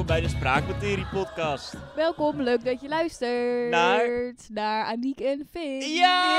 welkom bij de Spraakmaterie podcast. Welkom, leuk dat je luistert naar Aniek en Finn. Ja!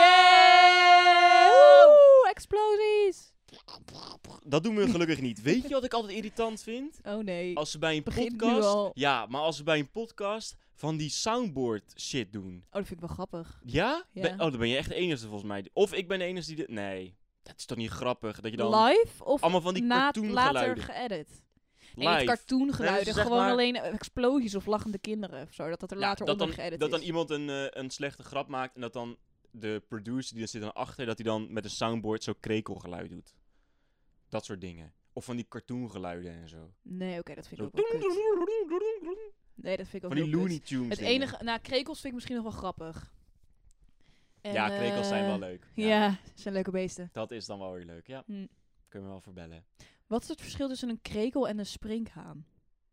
Woe, explosies! Dat doen we gelukkig niet. Weet je wat ik altijd irritant vind? Oh nee. Als ze bij een Begint nu podcast... al. Ja, maar als ze bij een podcast van die soundboard shit doen. Oh, dat vind ik wel grappig. Ja? Ja. Dan ben je echt de enige volgens mij. Of ik ben de enige die... Nee, dat is toch niet grappig? Dat je dan Live of allemaal van die later cartoongeluiden... geëdit? Nee, Live. het cartoongeluiden. Nee, dus zeg gewoon maar- alleen explosies of lachende kinderen of zo. Dat er Ja, later dat onder dan, geëdit dat is. dan iemand een slechte grap maakt en dat dan de producer die er zit dan achter, dat hij dan met een soundboard zo krekelgeluid doet. Dat soort dingen. Of van die cartoongeluiden en zo. Nee, oké, dat vind Zo. ik ook wel kut. Nee, dat vind ik ook Van die heel Looney kut. Tunes Het dingen. enige... Nou, krekels vind ik misschien nog wel grappig. En, Ja, krekels zijn wel leuk. Ja. Ja, zijn leuke beesten. Dat is dan wel weer leuk, ja. Hm. Kunnen we wel verbellen. Wat is het verschil tussen een krekel en een sprinkhaan?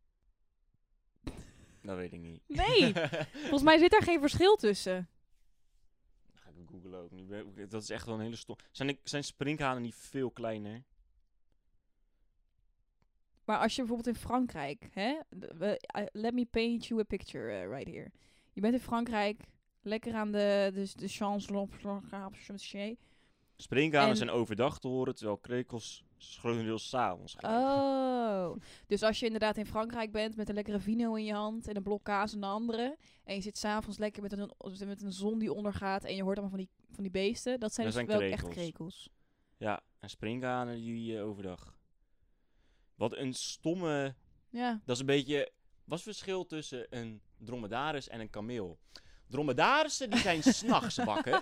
Dat weet ik niet. Nee, volgens mij zit daar geen verschil tussen. Ga ik googlen ook niet. Dat is echt wel een hele stom. Zijn sprinkhanen niet veel kleiner? Maar als je bijvoorbeeld in Frankrijk, hè? Let me paint you a picture right here. Je bent in Frankrijk, lekker aan de Champs-Élysées. Sprinkhanen En- zijn overdag te horen, terwijl krekels grotendeels 's avonds gaan. Oh, dus als je inderdaad in Frankrijk bent met een lekkere vino in je hand en een blok kaas in de andere, en je zit s'avonds lekker met een zon die ondergaat en je hoort allemaal van die beesten, dat zijn Dat dus zijn wel echt krekels. krekels. Ja, en sprinkhanen die overdag. Wat een stomme... Ja. Dat is een beetje... Wat is het verschil tussen een dromedaris en een kameel? Dromedarissen die zijn 's nachts wakker.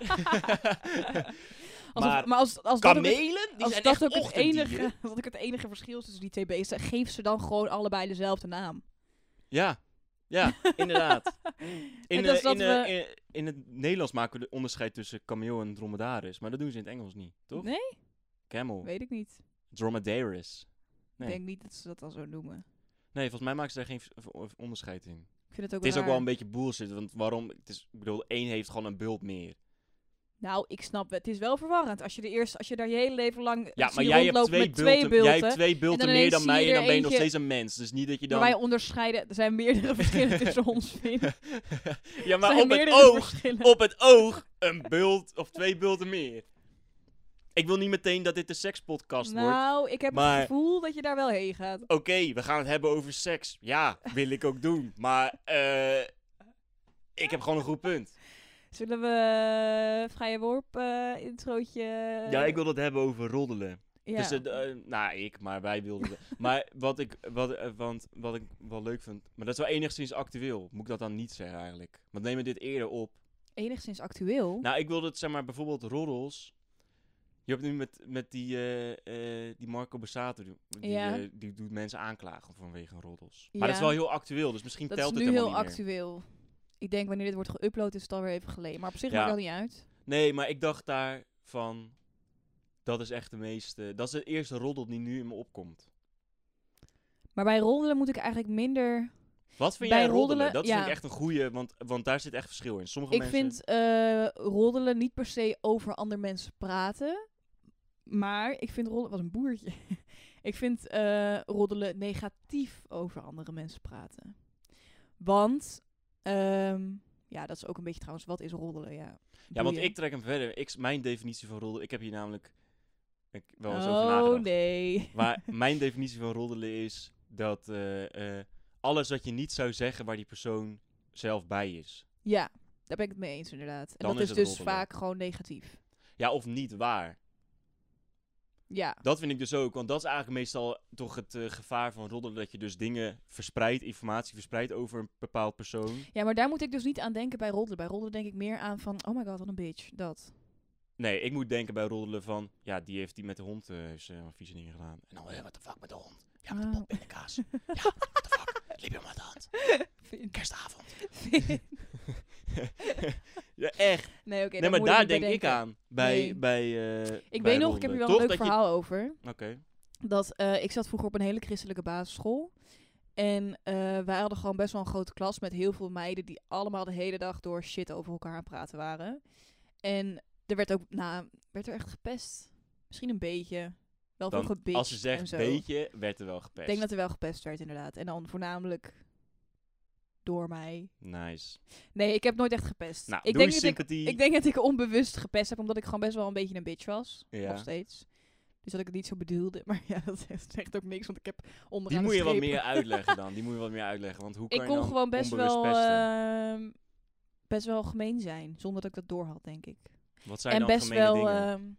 Maar als dat ook het- kamelen die als zijn dat echt ook het ochtenddieren. enige, als dat ook het enige verschil is tussen die twee beesten, geef ze dan gewoon allebei dezelfde naam. Ja, inderdaad. Net als dat In het Nederlands maken we de onderscheid tussen kameel en dromedaris. Maar dat doen ze in het Engels niet, toch? Nee? Camel. Weet ik niet. Dromedaris. Nee. Ik denk niet dat ze dat al zo noemen. Nee, volgens mij maken ze daar geen onderscheid in. Ik vind het ook Het is ook wel raar. een beetje bullshit, want waarom? Ik bedoel, één heeft gewoon een bult meer. Nou, ik snap het. Het is wel verwarrend. Als je daar je hele leven lang Ja, zie maar je jij hebt rondlopen twee met twee bulten, bulten. jij hebt twee bulten dan meer ineens dan zie je mij en er dan ben je nog eentje- steeds een mens. Dus niet dat je dan... Maar wij onderscheiden, er zijn meerdere verschillen tussen ons, Finn. Ja, Er maar zijn op het meerdere oog, verschillen. op het oog, een bult of twee bulten meer. Ik wil niet meteen dat dit een sekspodcast wordt. Nou, ik heb maar- het gevoel dat je daar wel heen gaat. Oké, we gaan het hebben over seks. Ja, wil ik ook doen. Maar ik heb gewoon een goed punt. Zullen we vrije worp introotje... Ja, ik wil het hebben over roddelen. Ja. Dus, maar wij wilden het. Maar wat ik wel leuk vind, maar dat is wel enigszins actueel. Moet ik dat dan niet zeggen eigenlijk? Want nemen we dit eerder op. Enigszins actueel. Nou, ik wilde het, zeg maar, bijvoorbeeld roddels. Je hebt nu met die Marco Borsato, Ja. die doet mensen aanklagen vanwege roddels. Maar dat Ja. is wel heel actueel, dus misschien Dat telt is het nu helemaal heel niet meer. actueel. Ik denk wanneer dit wordt geüpload is het alweer even geleden. Maar op zich Ja. maakt dat niet uit. Nee, maar ik dacht daarvan, dat is echt de meeste, dat is de eerste roddel die nu in me opkomt. Maar bij roddelen moet ik eigenlijk minder... Wat vind Bij jij roddelen? roddelen, Dat ja. vind ik echt een goeie, want daar zit echt verschil in. Sommige Ik mensen... vind roddelen niet per se over andere mensen praten. Maar ik vind roddelen... Wat een boertje. Ik vind roddelen negatief over andere mensen praten. Want... ja, dat is ook een beetje trouwens... Wat is roddelen? Ja, Ja, want boeien. ik trek hem verder. Mijn definitie van roddelen... Ik heb hier namelijk wel eens over Oh, nagedacht. nee. Maar mijn definitie van roddelen is dat alles wat je niet zou zeggen waar die persoon zelf bij is. Ja, daar ben ik het mee eens inderdaad. En Dan dat is is het dus roddelen. vaak gewoon negatief. Ja, of niet waar. Ja. Dat vind ik dus ook. Want dat is eigenlijk meestal toch het gevaar van roddelen. Dat je dus dingen verspreidt, informatie verspreidt over een bepaald persoon. Ja, maar daar moet ik dus niet aan denken bij roddelen. Bij roddelen denk ik meer aan van... Oh my god, wat een bitch. Dat. Nee, ik moet denken bij roddelen van... Ja, die heeft die met de hond vieze dingen gedaan. En dan, what the fuck met de hond? Ja, met de Oh. pop in de kaas. Ja, what the fuck? Liep hem aan de hand. Kerstavond. Ja, echt. Nee, oké. Nee, daar maar moet daar niet bij denk ik denken. aan. Bij Ik bij weet nog, ik heb roddelen. hier wel Toch een leuk dat je- verhaal over. Oké. Dat ik zat vroeger op een hele christelijke basisschool. En wij hadden gewoon best wel een grote klas met heel veel meiden die allemaal de hele dag door shit over elkaar aan het praten waren. En er werd ook, werd er echt gepest. Misschien een beetje. Wel veel Dan, gebitcht als ze en zegt zo. beetje, werd er wel gepest. Ik denk dat er wel gepest werd inderdaad. En dan voornamelijk door mij. Nice. Nee, ik heb nooit echt gepest. Nou, ik doe denk je dat sympathie. ik denk dat ik onbewust gepest heb, omdat ik gewoon best wel een beetje een bitch was. Ja. Nog steeds. Dus dat ik het niet zo bedoelde. Maar ja, dat zegt ook niks, want ik heb onderaan Die de moet je wat streep- meer uitleggen dan. Die moet je wat meer uitleggen. Want hoe kan Ik je kon dan gewoon best onbewust wel, pesten? best wel gemeen zijn, zonder dat ik dat door had, denk ik. Wat zijn En dan best gemene wel, dingen?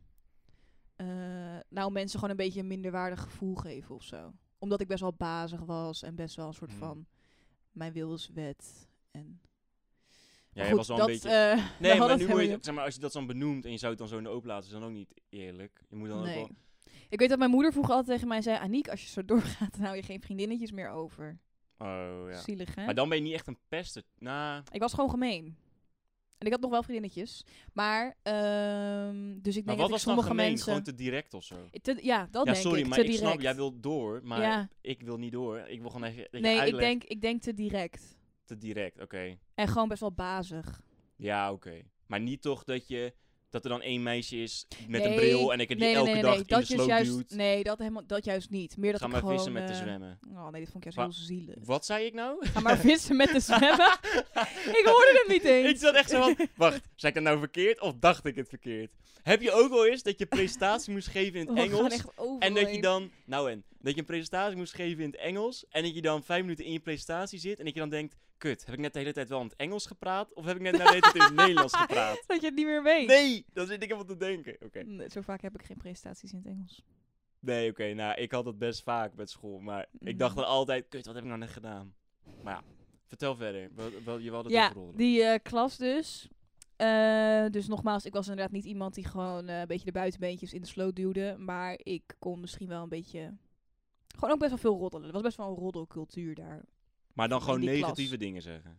nou, mensen gewoon een beetje een minderwaardig gevoel geven of zo. Omdat ik best wel bazig was en best wel een soort van mijn wil is wet. En Ja, jij goed, was wel dat, een beetje... daar Nee, had maar het nu moet helemaal je... niet Zeg maar, als je dat dan benoemt en je zou het dan zo in de open laten, is dan ook niet eerlijk. Je moet dan ook Nee. wel... Ik weet dat mijn moeder vroeger altijd tegen mij zei... Aniek, als je zo doorgaat, dan hou je geen vriendinnetjes meer over. Oh, ja. Zielig, hè? Maar dan ben je niet echt een pester. Nou, Ik was gewoon gemeen. En ik had nog wel vriendinnetjes. Maar, dus ik maar denk wat dat ik was dan sommige gemeen? mensen... Gewoon te direct of zo? Ja, dat Ja, denk sorry, ik. maar Te ik direct. snap, jij wilt door, maar Ja. ik wil niet door. Ik wil gewoon even dat je Nee, uitlegt. ik denk te direct. Te direct, oké. En gewoon best wel bazig. Ja, oké. Maar niet toch dat er dan één meisje is met Nee, een bril en ik er die elke dag in de dat is sloot juist, duwt. Nee, dat juist niet. Meer dat Ga ik maar gewoon... vissen met te zwemmen. Oh nee, dit vond ik juist Maar- heel zielig. Wat zei ik nou? Ga maar vissen met de zwemmen. Ik hoorde hem niet eens. Ik zat echt zo van, wacht, zei ik het nou verkeerd of dacht ik het verkeerd? Heb je ook wel eens dat je presentatie moest geven in het We gaan Engels echt overal en dat je heen. dan, dat je een presentatie moest geven in het Engels en dat je dan 5 minuten in je presentatie zit en dat je dan denkt, kut, heb ik net de hele tijd wel in het Engels gepraat of heb ik net de hele tijd in het Nederlands gepraat? Dat je het niet meer weet. Nee, dan zit ik even te denken. Oké. Nee, zo vaak heb ik geen presentaties in het Engels. Nee, oké, nou, ik had dat best vaak met school, maar ik dacht dan altijd, kut, wat heb ik nou net gedaan? Maar ja, vertel verder. Je wilde het Ja, overrollen. die klas dus. Dus nogmaals, ik was inderdaad niet iemand die gewoon een beetje de buitenbeentjes in de sloot duwde. Maar ik kon misschien wel een beetje... Gewoon ook best wel veel roddelen. Er was best wel een roddelcultuur daar. Maar dan in gewoon die negatieve klas. dingen zeggen.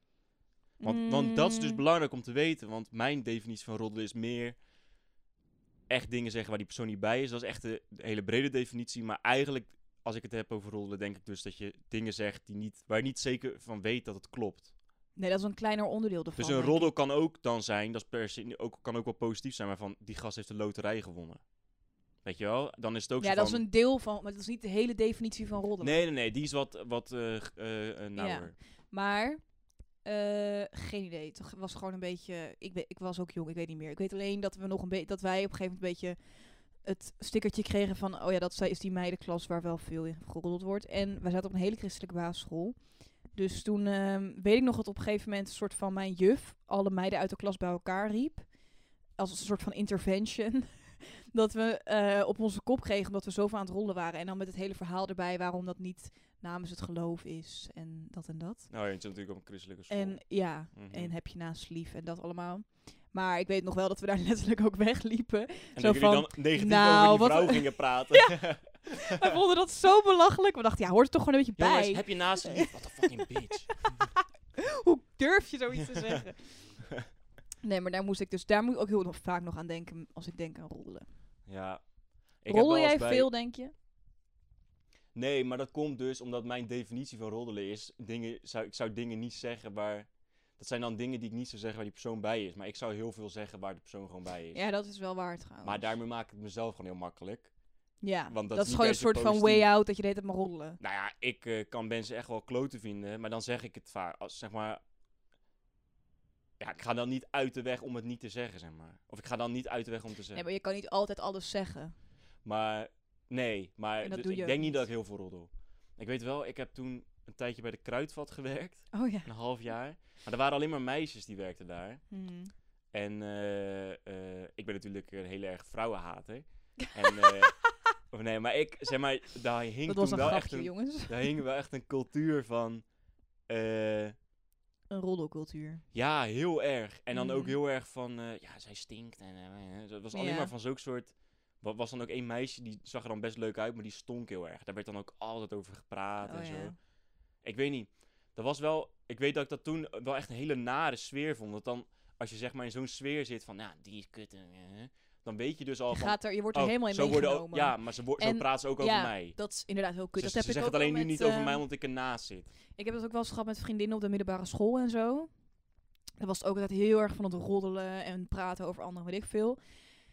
Want dat is dus Mm, belangrijk om te weten. Want mijn definitie van roddelen is meer echt dingen zeggen waar die persoon niet bij is. Dat is echt de hele brede definitie. Maar eigenlijk, als ik het heb over roddelen, denk ik dus dat je dingen zegt waar je niet zeker van weet dat het klopt. Nee, dat is een kleiner onderdeel ervan. Dus een denk roddel ik. kan ook dan zijn, dat is per se kan ook wel positief zijn, maar van die gast heeft de loterij gewonnen. Weet je wel? Dan is het ook Ja, zo dat van... is een deel van... Maar dat is niet de hele definitie van roddelen. Nee, die is wat nauwer. Maar, geen idee. Het was gewoon een beetje... Ik was ook jong, ik weet niet meer. Ik weet alleen dat we dat wij op een gegeven moment een beetje het stickertje kregen van... Oh ja, dat is die meidenklas waar wel veel in geroddeld wordt. En wij zaten op een hele christelijke basisschool. Dus toen weet ik nog dat op een gegeven moment een soort van mijn juf alle meiden uit de klas bij elkaar riep. Als een soort van intervention. Dat we op onze kop kregen omdat we zoveel aan het rollen waren. En dan met het hele verhaal erbij waarom dat niet namens het geloof is en dat en dat. Nou, je zit natuurlijk op een christelijke school. En ja, Mhm. en heb je naast lief en dat allemaal. Maar ik weet nog wel dat we daar letterlijk ook wegliepen. En zo dat jullie van, dan negatief nou, over die wat- vrouw gingen praten. We vonden dat zo belachelijk. We dachten, ja, hoort er toch gewoon een beetje Jongens, bij. heb je naast je lief? What the fucking bitch. Hoe durf je zoiets te zeggen? Nee, maar daar moet ik ook heel vaak nog aan denken als ik denk aan roddelen. Ja. Ik heb Roddel wel eens jij bij- veel, denk je? Nee, maar dat komt dus omdat mijn definitie van roddelen is... ik zou dingen niet zeggen waar... Dat zijn dan dingen die ik niet zou zeggen waar die persoon bij is. Maar ik zou heel veel zeggen waar de persoon gewoon bij is. Ja, dat is wel waar trouwens. Maar daarmee maak ik het mezelf gewoon heel makkelijk. Ja, want dat dat is is niet gewoon een per se soort van positief. way out dat je deed het maar roddelen. Nou ja, ik kan mensen echt wel kloten vinden. Maar dan zeg ik het vaak. Als, zeg maar... Ja, ik ga dan niet uit de weg om het niet te zeggen, zeg maar. Of ik ga dan niet uit de weg om te Nee, zeggen. maar je kan niet altijd alles zeggen. Maar nee, maar En dat dus doe je ik ook denk niet niet. dat ik heel veel roddel. Ik weet wel, ik heb toen een tijdje bij de Kruidvat gewerkt. Oh ja. Een half jaar. Maar er waren alleen maar meisjes die werkten daar. Mhm. En ik ben natuurlijk een heel erg vrouwenhater. En, of nee, maar zeg maar, daar hing Dat was toen een wel echt grapje, een, jongens. daar hing wel echt een cultuur van, Een roddelcultuur. ja, heel erg. En dan ook Mhm. heel erg van, ja, zij stinkt. En dat was alleen Ja. maar van zulk soort, was dan ook één meisje, die zag er dan best leuk uit, maar die stonk heel erg. Daar werd dan ook altijd over gepraat Oh en zo. ja. Ik weet niet. Dat was wel... Ik weet dat ik dat toen wel echt een hele nare sfeer vond. Dat dan, als je zeg maar in zo'n sfeer zit van... Ja, die is kut. Dan weet je dus al van... Je wordt er helemaal in zo worden ook, meegenomen. ja, maar zo En praten ze ook ja, over mij. dat is inderdaad heel kut. Ze Dat heb ik zeggen ook het alleen wel nu met, niet over mij, omdat ik ernaast zit. Ik heb dat ook wel eens gehad met vriendinnen op de middelbare school en zo. Dat was het ook altijd heel erg van het roddelen en praten over anderen, weet ik veel.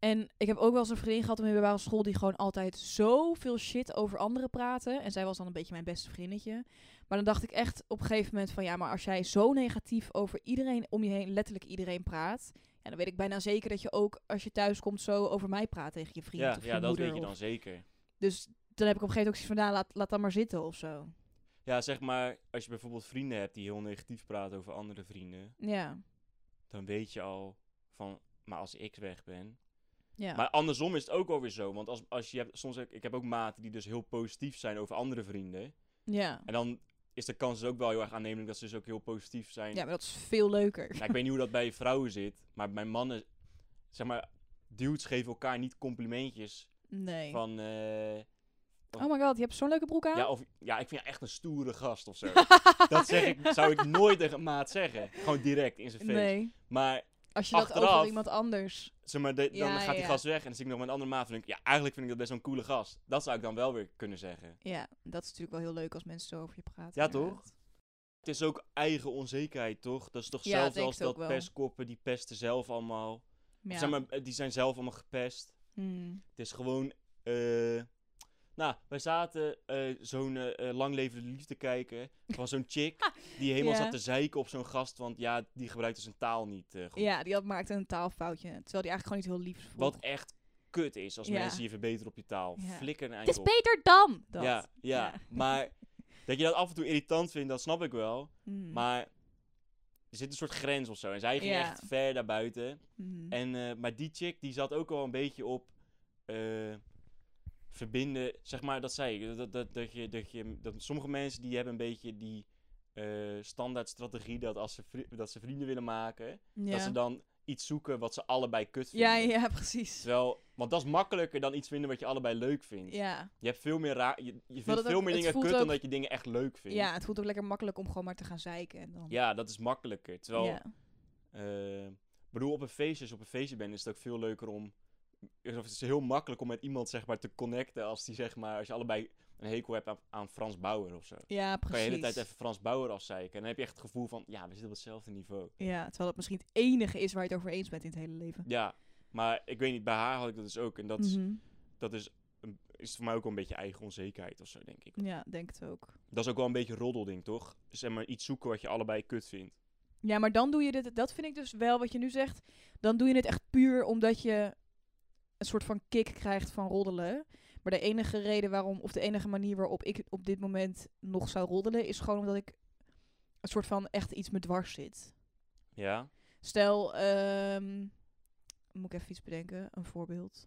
En ik heb ook wel eens een vriendin gehad op de middelbare school die gewoon altijd zoveel shit over anderen praatte. En zij was dan een beetje mijn beste vriendinnetje. Maar dan dacht ik echt op een gegeven moment van ja, maar als jij zo negatief over iedereen om je heen, letterlijk iedereen praat. Ja, dan weet ik bijna zeker dat je ook als je thuis komt zo over mij praat tegen je vriend of je Ja, dat moeder. weet je dan zeker. Dus dan heb ik op een gegeven moment ook zoiets van, nou, laat dan maar zitten of zo. Ja, zeg maar, als je bijvoorbeeld vrienden hebt die heel negatief praten over andere vrienden, Ja. dan weet je al van, maar als ik weg ben. Ja. Maar andersom is het ook alweer zo, want als je hebt, soms ik heb ook maten die dus heel positief zijn over andere vrienden. Ja. En dan is de kans dus ook wel heel erg aannemelijk dat ze dus ook heel positief zijn. Ja, maar dat is veel leuker. Nou, ik weet niet hoe dat bij vrouwen zit, maar bij mannen, zeg maar, dudes geven elkaar niet complimentjes Nee. van... Oh my god, je hebt zo'n leuke broek aan? Ja, ik vind je echt een stoere gast of zo. Dat zou ik nooit tegen een maat zeggen. Gewoon direct in zijn face. Nee. Maar Als je dat achteraf, over iemand anders... zeg maar, dan Ja, gaat die ja. gast weg en dan zie ik nog met een andere maat en denk ik, ja, eigenlijk vind ik dat best wel een coole gast. Dat zou ik dan wel weer kunnen zeggen. Ja, dat is natuurlijk wel heel leuk als mensen zo over je praten. Ja, inderdaad. toch? Het is ook eigen onzekerheid, toch? Dat is toch Ja, hetzelfde denk als het ook dat wel. pestkoppen, die pesten zelf allemaal. Ja. Zeg maar, die zijn zelf allemaal gepest. Hmm. Het is gewoon... nou, wij zaten zo'n lang levende liefde kijken van zo'n chick die helemaal Ja. zat te zeiken op zo'n gast, want ja, die gebruikte zijn taal niet goed. Ja, die maakte een taalfoutje. Terwijl die eigenlijk gewoon niet heel lief vroeg. Wat echt kut is als Ja. mensen je verbeteren op je taal. Ja. Flikker een Het eind is op. beter dan! Dat. Ja, Ja. maar dat je dat af en toe irritant vindt, dat snap ik wel. Hmm. Maar er zit een soort grens of zo. En zij ging Ja. echt ver daarbuiten. Hmm. En, maar die chick, die zat ook al een beetje op verbinden. Zeg maar, dat zei ik. Dat sommige mensen die hebben een beetje die standaard strategie dat als ze vrienden willen maken, Ja. dat ze dan iets zoeken wat ze allebei kut vinden. Ja, precies. Terwijl, want dat is makkelijker dan iets vinden wat je allebei leuk vindt. Ja. Je hebt veel meer je vindt het veel ook- meer het dingen voelt kut ook- dan dat je dingen echt leuk vindt. Ja, het voelt ook lekker makkelijk om gewoon maar te gaan zeiken. En dan... Ja, dat is makkelijker. Terwijl, Ja. bedoel, op een feestje, als je op een feestje bent, is het ook veel leuker om... Of het is heel makkelijk om met iemand, zeg maar, te connecten als die, zeg maar, als je allebei een hekel hebt aan Frans Bauer of zo. Ja, Dan precies. kan je de hele tijd even Frans Bauer afzeiken. En dan heb je echt het gevoel van, ja, we zitten op hetzelfde niveau. Ja, terwijl dat misschien het enige is waar je het over eens bent in het hele leven. Ja, maar ik weet niet, bij haar had ik dat dus ook. En dat is, Mhm. is voor mij ook wel een beetje eigen onzekerheid of zo, denk ik. Ja, denk het ook. Dat is ook wel een beetje roddelding, toch? Zeg maar, iets zoeken wat je allebei kut vindt. Ja, maar dan doe je dit... Dat vind ik dus wel wat je nu zegt. Dan doe je het echt puur omdat je een soort van kick krijgt van roddelen. Maar de enige reden waarom... Of de enige manier waarop ik op dit moment nog zou roddelen... is gewoon omdat ik een soort van echt iets me dwars zit. Ja? Stel, moet ik even iets bedenken, een voorbeeld.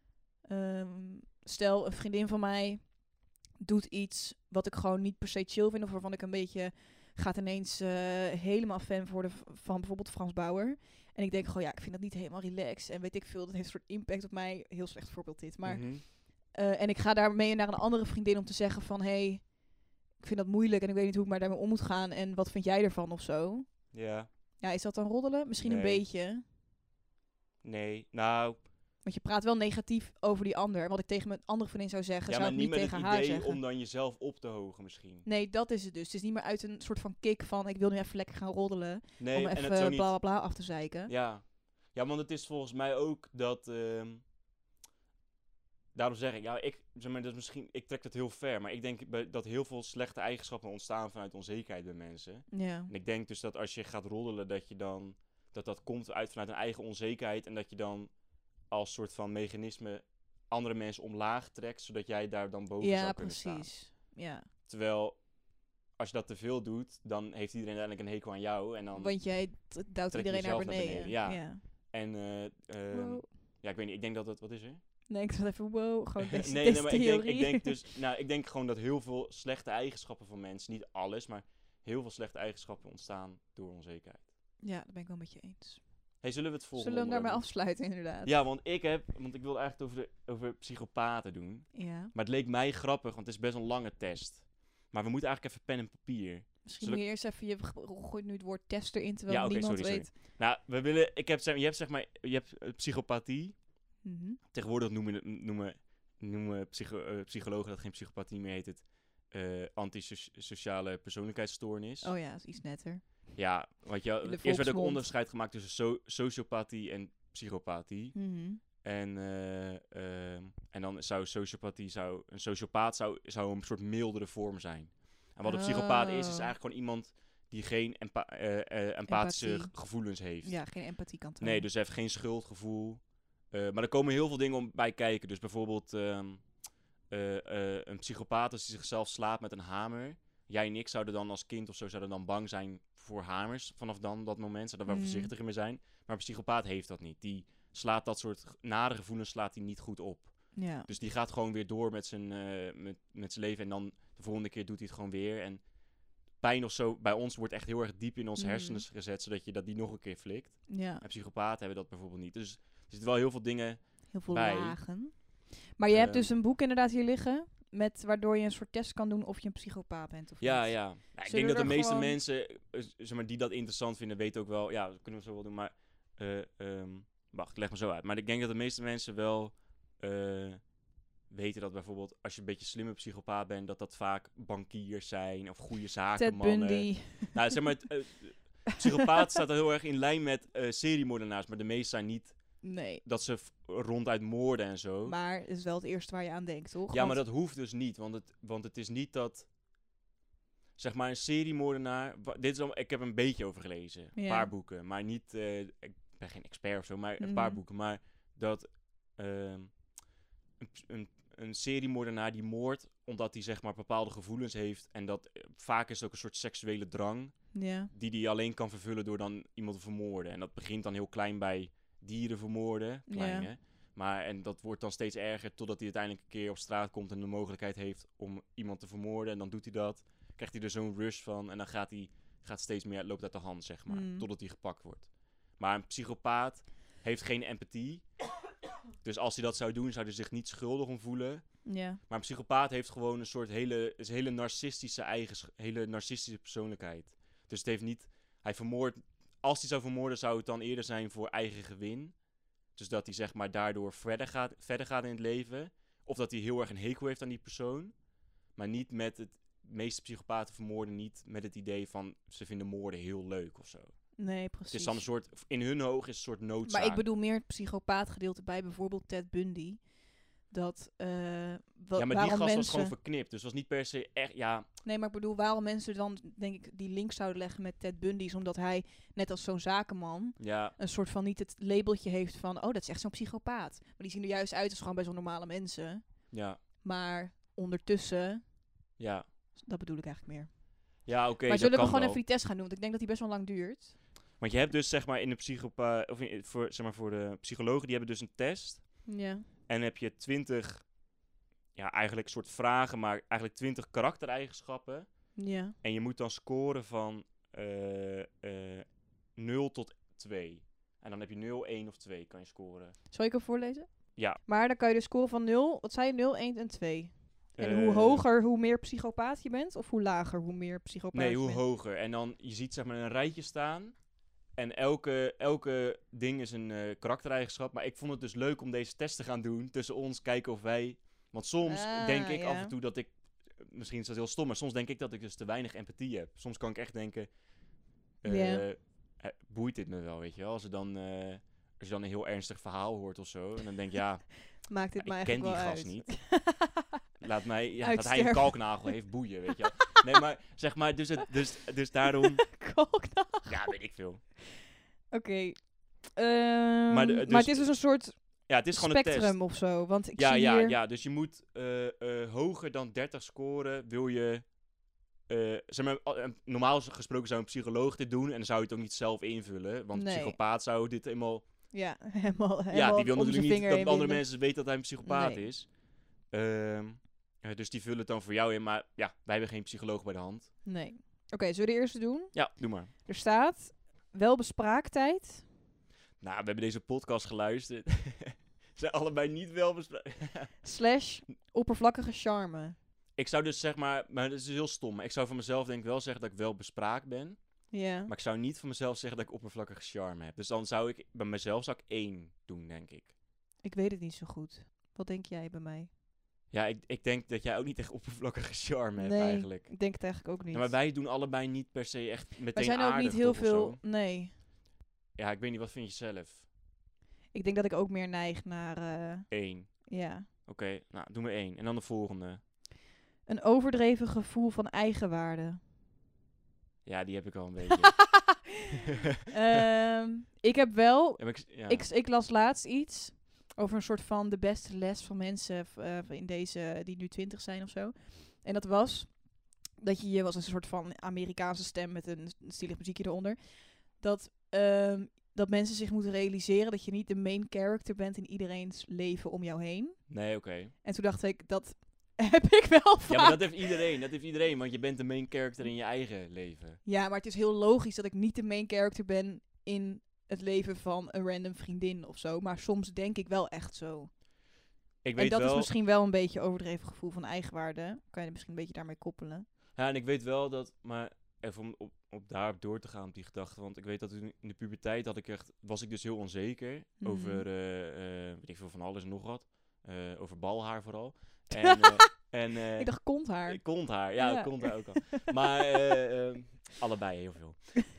Stel, een vriendin van mij doet iets wat ik gewoon niet per se chill vind, of waarvan ik een beetje gaat ineens helemaal fan worden van bijvoorbeeld Frans Bauer. En ik denk gewoon, ja, ik vind dat niet helemaal relaxed. En weet ik veel, dat heeft een soort impact op mij. Heel slecht voorbeeld dit. Maar, Mhm. en ik ga daarmee naar een andere vriendin om te zeggen van, hey, ik vind dat moeilijk en ik weet niet hoe ik maar daarmee om moet gaan. En wat vind jij ervan of zo? Ja. Ja, is dat dan roddelen? Misschien een Nee. beetje. Nee. Nou, Want je praat wel negatief over die ander. Wat ik tegen mijn andere vriendin zou zeggen, ja, zou maar ik niet niet met tegen het haar idee zeggen. om dan jezelf op te hogen misschien. Nee, dat is het dus. Het is niet meer uit een soort van kick van, ik wil nu even lekker gaan roddelen. Nee, om en even het zo bla niet... bla bla af te zeiken. Ja. Ja, want het is volgens mij ook dat... daarom zeg ik, ja, zeg maar, dat is misschien, ik trek dat heel ver, maar ik denk dat heel veel slechte eigenschappen ontstaan vanuit onzekerheid bij mensen. Ja. En ik denk dus dat als je gaat roddelen, dat je dan... Dat komt vanuit een eigen onzekerheid en dat je dan als soort van mechanisme andere mensen omlaag trekt, zodat jij daar dan boven Ja, zou kunnen staan. precies. Ja. Terwijl, als je dat te veel doet, dan heeft iedereen uiteindelijk een hekel aan jou. En dan, Want jij duwt trek iedereen naar jezelf naar beneden. beneden, ja. Ja. En, Wow. ja, ik weet niet, ik denk dat het... Wat is er? Nee, ik zat even, wow, gewoon deze, nee, deze maar theorie. ik denk dus... Nou, ik denk gewoon dat heel veel slechte eigenschappen van mensen, niet alles, maar heel veel slechte eigenschappen ontstaan door onzekerheid. Ja, daar ben ik wel met je eens. Hey, zullen we het volgende Zullen we hem daarmee onderwerp afsluiten, inderdaad? doen? Ja, want ik wilde eigenlijk over psychopaten doen. Ja. Maar het leek mij grappig, want het is best een lange test. Maar we moeten eigenlijk even pen en papier. Misschien Zullen moet je eerst even, je gooit nu het woord tester in, terwijl Ja, oké, niemand sorry. weet. Nou, je hebt zeg maar, psychopathie. Mhm. Tegenwoordig noemen psychologen dat geen psychopathie meer, heet het antisociale persoonlijkheidsstoornis. Oh ja, dat is iets netter. Ja, want In de eerst werd ook volksmond. onderscheid gemaakt tussen sociopathie en psychopathie. Mhm. En dan zou een sociopaat zou een soort mildere vorm zijn. En wat een psychopaat is eigenlijk gewoon iemand die geen empathische gevoelens heeft. Ja, geen empathie kan tonen. Nee, dus hij heeft geen schuldgevoel. Maar er komen heel veel dingen bij kijken. Dus bijvoorbeeld een psychopaat als hij zichzelf slaat met een hamer. Jij en ik zouden dan als kind of zo zouden dan bang zijn voor hamers. Vanaf dat moment zouden we wel voorzichtiger mee zijn. Maar een psychopaat heeft dat niet. Die slaat dat soort nare gevoelens slaat hij niet goed op. Ja. Dus die gaat gewoon weer door met zijn leven. En dan de volgende keer doet hij het gewoon weer. En pijn of zo bij ons wordt echt heel erg diep in onze hersenen gezet. Zodat je die nog een keer flikt. Ja. En psychopaten hebben dat bijvoorbeeld niet. Dus er zitten wel heel veel dingen heel veel bij. lagen. Maar je hebt dus een boek inderdaad hier liggen. Waardoor je een soort test kan doen of je een psychopaat bent of niet. Ja. Nou, ik denk dat de meeste mensen zeg maar, die dat interessant vinden, weten ook wel... Ja, dat kunnen we zo wel doen, maar... wacht, leg me zo uit. Maar ik denk dat de meeste mensen wel weten dat bijvoorbeeld... Als je een beetje slimme psychopaat bent, dat vaak bankiers zijn of goede zakenmannen. Ted Bundy. Nou, zeg maar... psychopaat staat er heel erg in lijn met seriemoordenaars, maar de meeste zijn niet... Nee. Dat ze ronduit moorden en zo. Maar het is wel het eerste waar je aan denkt, toch? Ja, maar dat hoeft dus niet. Want het is niet dat... Zeg maar een seriemoordenaar... Ik heb een beetje over gelezen. Een paar boeken. Maar niet... ik ben geen expert of zo, maar een paar boeken. Maar dat... een seriemoordenaar die moordt... Omdat hij zeg maar bepaalde gevoelens heeft. En dat vaak is het ook een soort seksuele drang. Ja. Die hij alleen kan vervullen door dan iemand te vermoorden. En dat begint dan heel klein bij... dieren vermoorden, kleine. Ja. En dat wordt dan steeds erger totdat hij uiteindelijk een keer op straat komt en de mogelijkheid heeft om iemand te vermoorden. En dan doet hij dat. Krijgt hij er zo'n rush van en dan gaat steeds meer, loopt uit de hand, zeg maar. Totdat hij gepakt wordt. Maar een psychopaat heeft geen empathie. Dus als hij dat zou doen, zou hij zich niet schuldig om voelen. Ja. Maar een psychopaat heeft gewoon een soort hele narcistische persoonlijkheid. Dus het heeft niet... Hij vermoordt... Als hij zou vermoorden, zou het dan eerder zijn voor eigen gewin. Dus dat hij zeg maar daardoor verder gaat in het leven. Of dat hij heel erg een hekel heeft aan die persoon. Maar niet met de meeste psychopaten vermoorden niet met het idee van... ze vinden moorden heel leuk of zo. Nee, precies. Het is dan een soort... In hun oog is het een soort noodzaak. Maar ik bedoel meer het psychopaatgedeelte bij bijvoorbeeld Ted Bundy. Dat, ja, maar die gast was gewoon verknipt. Dus was niet per se echt, ja... Nee, maar ik bedoel, waarom mensen dan, denk ik, die link zouden leggen met Ted Bundy... is omdat hij, net als zo'n zakenman... een soort van niet het labeltje heeft van... oh, dat is echt zo'n psychopaat. Maar die zien er juist uit als gewoon bij zo'n normale mensen. Ja. Maar ondertussen... Ja. Dat bedoel ik eigenlijk meer. Ja, oké. Maar zullen we gewoon even die test gaan doen? Want ik denk dat die best wel lang duurt. Want je hebt dus, zeg maar, in de voor de psychologen... die hebben dus een test... Ja. En heb je 20, ja, eigenlijk soort vragen, maar eigenlijk 20 karaktereigenschappen. Ja. En je moet dan scoren van 0 tot 2. En dan heb je 0, 1 of 2 kan je scoren. Zal ik hem voorlezen? Ja. Maar dan kan je de score van 0, wat zei je, 0, 1 en 2. En hoe hoger, hoe meer psychopaat je bent? Of hoe lager, hoe meer psychopaat je bent? Nee, hoe hoger. En dan, je ziet zeg maar een rijtje staan... En elke ding is een karaktereigenschap. Maar ik vond het dus leuk om deze test te gaan doen tussen ons. Kijken of wij... Want soms denk ik af en toe dat ik... Misschien is dat heel stom, maar soms denk ik dat ik dus te weinig empathie heb. Soms kan ik echt denken... boeit dit me wel, weet je wel? Als je dan een heel ernstig verhaal hoort of zo. En dan denk je, ja... Maakt dit ik ken die gast niet. Laat mij... Ja, dat hij een kalknagel heeft, boeien, weet je wel? Nee, maar zeg maar, dus daarom... Kalknagel? Ja, weet ik veel. Oké. Maar het is dus een soort ja, het is gewoon een spectrum test. of zo. Want ik ja, zie ja, hier... ja, dus je moet hoger dan 30 scoren. Wil je... zeg maar, normaal gesproken zou een psycholoog dit doen. En dan zou je het ook niet zelf invullen. Want een psychopaat zou dit helemaal... Ja, helemaal ja, die wil natuurlijk niet dat andere winden. mensen weten dat hij een psychopaat is. Dus die vullen het dan voor jou in. Maar ja, wij hebben geen psycholoog bij de hand. Nee. Oké, zullen we de eerste doen? Ja, doe maar. Er staat welbespraaktheid. Nou, we hebben deze podcast geluisterd. Ze zijn allebei niet welbespraakt. / oppervlakkige charme. Ik zou dus zeg maar dat is heel stom. Ik zou van mezelf denk ik wel zeggen dat ik wel bespraakt ben. Ja. Maar ik zou niet van mezelf zeggen dat ik oppervlakkige charme heb. Dus dan zou ik, bij mezelf zou ik 1 doen, denk ik. Ik weet het niet zo goed. Wat denk jij bij mij? Ja, ik denk dat jij ook niet echt oppervlakkige charme hebt nee, eigenlijk. Ik denk het eigenlijk ook niet. Ja, maar wij doen allebei niet per se echt meteen wij zijn ook aardig, niet heel toch, veel... Nee. Ja, ik weet niet, wat vind je zelf? Ik denk dat ik ook meer neig naar... 1. ja. Oké, nou, doe maar 1. En dan de volgende. Een overdreven gevoel van eigenwaarde. Ja, die heb ik al een beetje. Ik heb wel... Ja, maar ja. Ik las laatst iets over een soort van de beste les van mensen in deze die nu 20 zijn of zo. En dat was dat je was een soort van Amerikaanse stem met een stilig muziekje eronder. Dat mensen zich moeten realiseren dat je niet de main character bent in iedereen's leven om jou heen. Nee, oké. En toen dacht ik, dat heb ik wel vaak. Ja, maar dat heeft iedereen. Dat heeft iedereen, want je bent de main character in je eigen leven. Ja, maar het is heel logisch dat ik niet de main character ben in het leven van een random vriendin of zo. Maar soms denk ik wel echt zo. Ik weet En dat wel, is misschien wel een beetje overdreven gevoel van eigenwaarde. Kan je misschien een beetje daarmee koppelen. Ja, en ik weet wel dat, maar even om op daarop door te gaan op die gedachte, want ik weet dat in de puberteit was ik dus heel onzeker over, weet ik veel, van alles en nog wat. Over balhaar vooral. En, Ik dacht konthaar. Konthaar, ja, konthaar ook al. Maar allebei heel veel.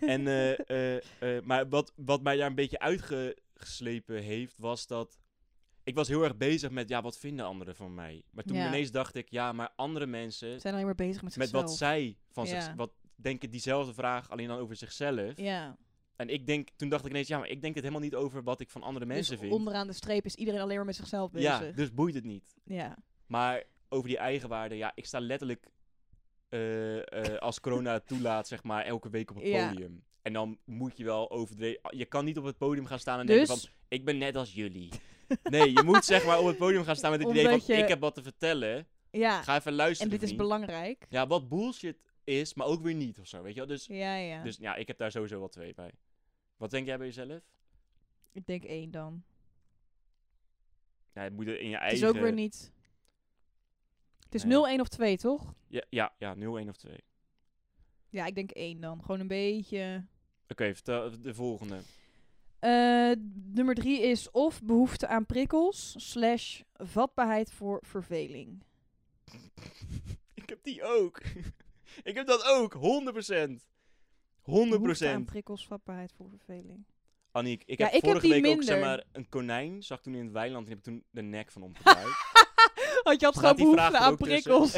Maar wat mij daar een beetje uitgeslepen heeft, was dat ik was heel erg bezig met, ja, wat vinden anderen van mij? Maar toen ineens dacht ik, ja, maar andere mensen zijn alleen maar bezig met met zichzelf. wat zij van zich, wat denken diezelfde vraag alleen dan over zichzelf. Ja. En toen dacht ik ineens, ja, maar ik denk het helemaal niet over wat ik van andere mensen vind. Onderaan de streep is iedereen alleen maar met zichzelf bezig. Ja, dus boeit het niet. Ja. Maar over die eigenwaarde, ja, ik sta letterlijk als corona het toelaat, zeg maar, elke week op het podium. En dan moet je wel overdreven. Je kan niet op het podium gaan staan en denken van, ik ben net als jullie. Nee, je moet zeg maar op het podium gaan staan met het idee van, ik heb wat te vertellen. Ja. Ga even luisteren, En dit is belangrijk. Ja, wat bullshit is, maar ook weer niet of zo, weet je wel. Dus ja, ik heb daar sowieso wel 2 bij. Wat denk jij bij jezelf? Ik denk 1 dan. Ja, het moet in je eigen... Het is ook weer niet... Het is 0, 1 of 2, toch? Ja, 0, 1 of 2. Ja, ik denk 1 dan. Gewoon een beetje... Oké, vertel de volgende. Nummer 3 is of behoefte aan prikkels / vatbaarheid voor verveling. Ik heb die ook. Ik heb dat ook, 100%. 100%. Behoefte aan prikkels, vatbaarheid voor verveling. Aniek, ik heb vorige week ook, zeg maar, een konijn. Zag toen in het weiland en heb toen de nek van omgedraaid. Want je had gewoon behoefte aan prikkels.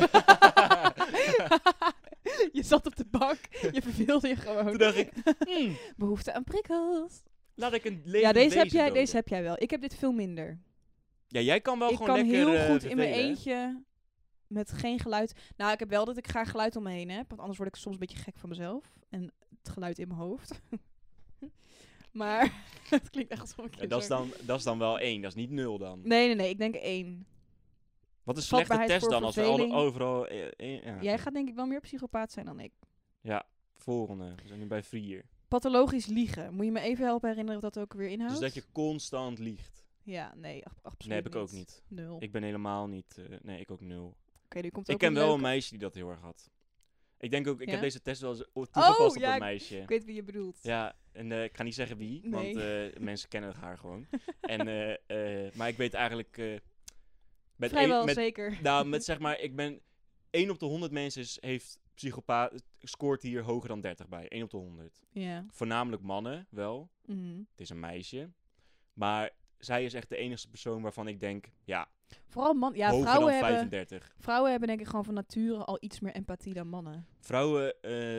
Je zat op de bank, je verveelde je gewoon. Toen dacht ik, behoefte aan prikkels. Laat ik een levend deze heb jij wel. Ik heb dit veel minder. Ja, jij kan wel gewoon lekker Ik kan heel goed vervelen, in mijn eentje met geen geluid. Nou, ik heb wel dat ik graag geluid om me heen heb. Want anders word ik soms een beetje gek van mezelf. En het geluid in mijn hoofd. Maar het klinkt echt alsof ik... Dat is dan wel 1, dat is niet 0 dan. Nee, ik denk 1. Wat is slechte test dan als we overal... Jij gaat denk ik wel meer psychopaat zijn dan ik. Ja, volgende. We zijn nu bij 4. Pathologisch liegen. Moet je me even helpen herinneren wat dat ook weer inhoudt? Dus dat je constant liegt. Ja, nee, absoluut Nee, heb ik niet. ook niet. 0. Ik ben helemaal niet... nee, ik ook 0. Oké, nu komt ik ook ken wel leuke. een meisje die dat heel erg had. Ik denk ook, ik heb deze test wel eens toegepast op een meisje. Ik weet wie je bedoelt. Ja, en ik ga niet zeggen wie, want mensen kennen haar gewoon. Maar ik weet eigenlijk... Vrijwel zeker. Nou, met zeg maar, ik ben... 1 op de 100 mensen scoort hier hoger dan 30 bij. 1 op de 100. Ja. Voornamelijk mannen, wel. Mm-hmm. Het is een meisje. Maar zij is echt de enige persoon waarvan ik denk, ja... Vooral hoger vrouwen dan hebben... 35. Vrouwen hebben denk ik gewoon van nature al iets meer empathie dan mannen. Vrouwen,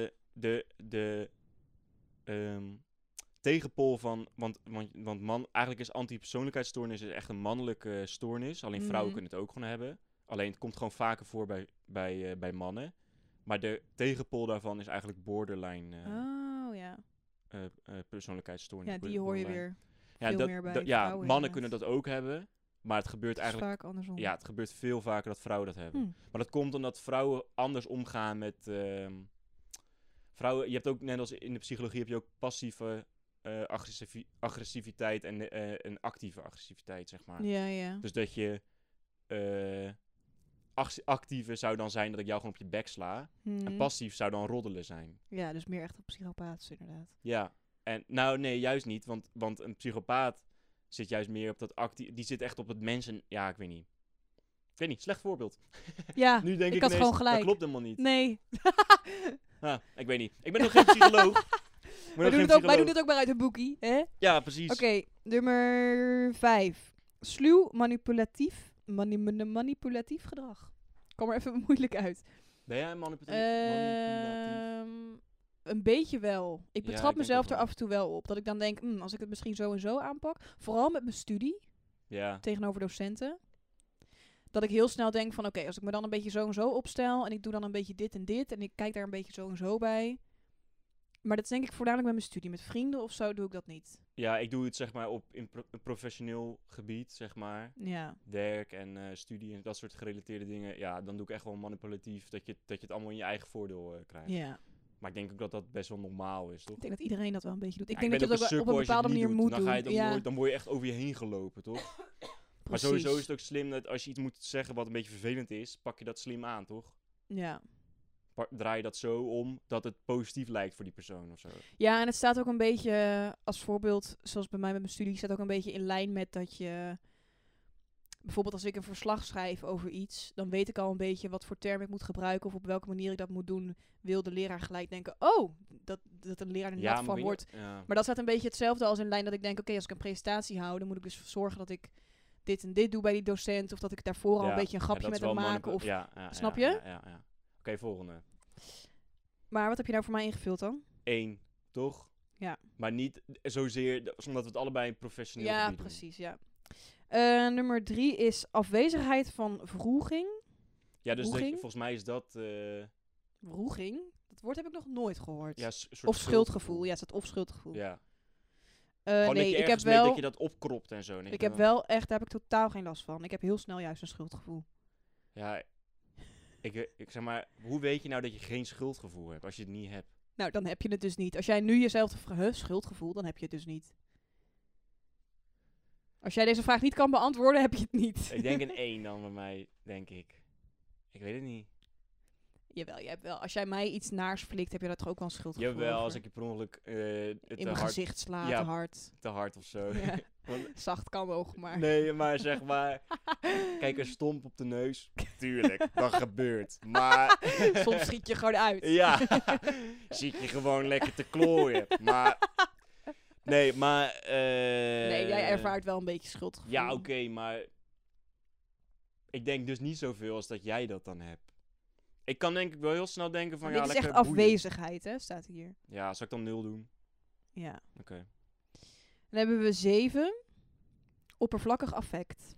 tegenpool van... Want man, eigenlijk is anti-persoonlijkheidsstoornis echt een mannelijke stoornis. Alleen vrouwen kunnen het ook gewoon hebben. Alleen het komt gewoon vaker voor bij mannen. Maar de tegenpool daarvan is eigenlijk borderline persoonlijkheidsstoornis. Ja, die hoor je weer veel meer bij vrouwen. Mannen kunnen dat ook hebben. Maar het gebeurt eigenlijk... vaak andersom. Ja, het gebeurt veel vaker dat vrouwen dat hebben. Maar dat komt omdat vrouwen anders omgaan met... vrouwen, je hebt ook, net als in de psychologie, heb je ook passieve agressiviteit en een actieve agressiviteit, zeg maar. Ja. Dus dat je... actieve zou dan zijn dat ik jou gewoon op je bek sla. En passief zou dan roddelen zijn. Ja, dus meer echt op psychopaat inderdaad. Ja. En nou, nee, juist niet. Want een psychopaat zit juist meer op dat actief... Die zit echt op het mensen... Ja, ik weet niet. Slecht voorbeeld. Ja, nu denk ik had gewoon gelijk. Dat klopt helemaal niet. Nee. Ik weet niet. Ik ben nog geen psycholoog. Moet nog geen Wij psycholoog. doen het ook maar uit een boekie, hè? Ja, precies. Oké, nummer 5. Sluw, manipulatief gedrag. Kom er even moeilijk uit. Ben jij manipulatief? Een beetje wel. Ik Ja, betrap ik denk mezelf ook er wel. af en toe wel op. Dat ik dan denk, als ik het misschien zo en zo aanpak. Vooral met mijn studie Ja. tegenover docenten. Dat ik heel snel denk van, oké, als ik me dan een beetje zo en zo opstel. En ik doe dan een beetje dit en dit. En ik kijk daar een beetje zo en zo bij. Maar dat is denk ik voornamelijk met mijn studie. Met vrienden of zo doe ik dat niet. Ja, ik doe het zeg maar in professioneel gebied, zeg maar. Ja. Werk en studie en dat soort gerelateerde dingen. Ja, dan doe ik echt wel manipulatief dat je het allemaal in je eigen voordeel krijgt. Ja. Maar ik denk ook dat dat best wel normaal is, toch? Ik denk dat iedereen dat wel een beetje doet. Ik Ja, denk dat je bent dat ook op een sukkel als je bepaalde het manier niet moet doet. Dan ga je doen. dan, Ja, dan word je echt over je heen gelopen, toch? Maar sowieso is het ook slim dat als je iets moet zeggen wat een beetje vervelend is, pak je dat slim aan, toch? Ja. Draai je dat zo om dat het positief lijkt voor die persoon of zo. Ja, en het staat ook een beetje als voorbeeld, zoals bij mij met mijn studie, staat ook een beetje in lijn met dat je... Bijvoorbeeld als ik een verslag schrijf over iets, dan weet ik al een beetje wat voor term ik moet gebruiken of op welke manier ik dat moet doen. Wil de leraar gelijk denken, oh, dat een leraar er nat van wordt. Ja. Maar dat staat een beetje hetzelfde als in lijn dat ik denk, oké, als ik een presentatie hou, dan moet ik dus zorgen dat ik dit en dit doe bij die docent. Of dat ik daarvoor al een beetje een grapje dat met is hem wel maak. Of... Snap Ja, je? ja. Oké, volgende. Maar wat heb je nou voor mij ingevuld dan? 1, toch? Ja. Maar niet zozeer, omdat we het allebei professioneel Ja, gebied doen. precies, ja. Nummer 3 is afwezigheid van wroeging. Ja, dus dat je- Wroeging? volgens mij is dat... Wroeging? Dat woord heb ik nog nooit gehoord. ja, soort Of schuldgevoel. Ja, het staat of schuldgevoel. Ja. Gewoon dat Nee, je ik heb ergens mee wel... dat je dat opkropt en zo. Ik heb wel echt, daar heb ik totaal geen last van. Ik heb heel snel juist een schuldgevoel. Ja, ik zeg maar, hoe weet je nou dat je geen schuldgevoel hebt als je het niet hebt? Nou, dan heb je het dus niet. Als jij nu jezelf vraagt, schuldgevoel, dan heb je het dus niet. Als jij deze vraag niet kan beantwoorden, heb je het niet. Ik denk een 1 dan bij mij, denk ik. Ik weet het niet. Jawel, jij hebt wel. Als jij mij iets naars flikt, heb je daar toch ook wel een schuldgevoel Jawel, over? als ik je per ongeluk in mijn gezicht sla, Ja. te hard. te hard of zo. Ja. Want- Zacht kan ook, maar... nee, maar zeg maar, kijk, een stomp op de neus. Tuurlijk, dat gebeurt. Maar Soms schiet je gewoon uit. ja, zit je gewoon lekker te klooien. Maar, nee, maar... Nee, jij ervaart wel een beetje schuldgevoel. Ja, oké, maar ik denk dus niet zoveel als dat jij dat dan hebt. Ik kan denk ik wel heel snel denken van, Maar ja, dit is lekker echt boeien. afwezigheid, hè, staat hier. Ja, zal ik dan 0 doen? Ja. Oké. Dan hebben we 7. Oppervlakkig affect.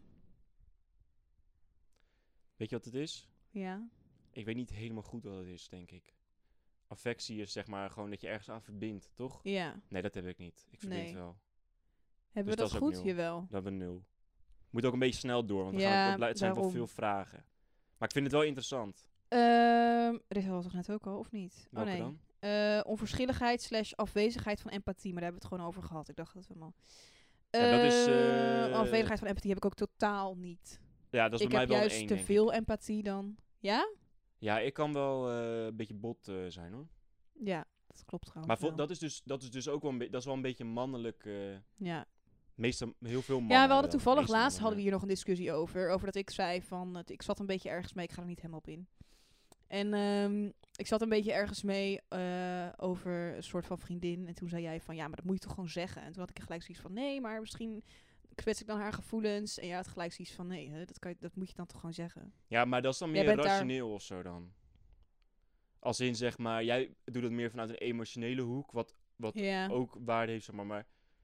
Weet je wat het is? Ja. Ik weet niet helemaal goed wat het is, denk ik. Affectie is zeg maar gewoon dat je ergens aan verbindt, toch? Ja. Nee, dat heb ik niet. Ik verbind Nee. wel. Hebben Dus we dat dat is ook goed? 0. Jawel. Dat hebben we 0. Moet ook een beetje snel door, want Ja, het zijn wel daarom. veel vragen. Maar ik vind het wel interessant. Dit was toch net ook al, of niet? Welke oh nee. dan? Onverschilligheid / afwezigheid van empathie. Maar daar hebben we het gewoon over gehad. Ik dacht dat we hem al... Ja, dat is, afwezigheid van empathie heb ik ook totaal niet. Ja, dat is Ik bij heb mij wel een juist 1, te denk ik. veel empathie dan. Ja? Ja, ik kan wel een beetje bot zijn, hoor. Ja, dat klopt trouwens Maar wel. dat is dus ook wel dat is wel een beetje mannelijk. Ja. Meestal heel veel mannen. Ja, we hebben hadden dat. toevallig Meeste laatst mannen, hadden we hier nog een discussie over. Over dat ik zei van, ik zat een beetje ergens mee, ik ga er niet helemaal op in. En ik zat een beetje ergens mee over een soort van vriendin. En toen zei jij van, ja, maar dat moet je toch gewoon zeggen. En toen had ik gelijk zoiets van, nee, maar misschien kwets ik dan haar gevoelens. En jij had gelijk zoiets van, nee, hè, dat moet je dan toch gewoon zeggen. Ja, maar dat is dan Jij meer bent daar- rationeel of zo dan. Als in, zeg maar, jij doet het meer vanuit een emotionele hoek, wat Ja. ook waarde heeft, zeg maar.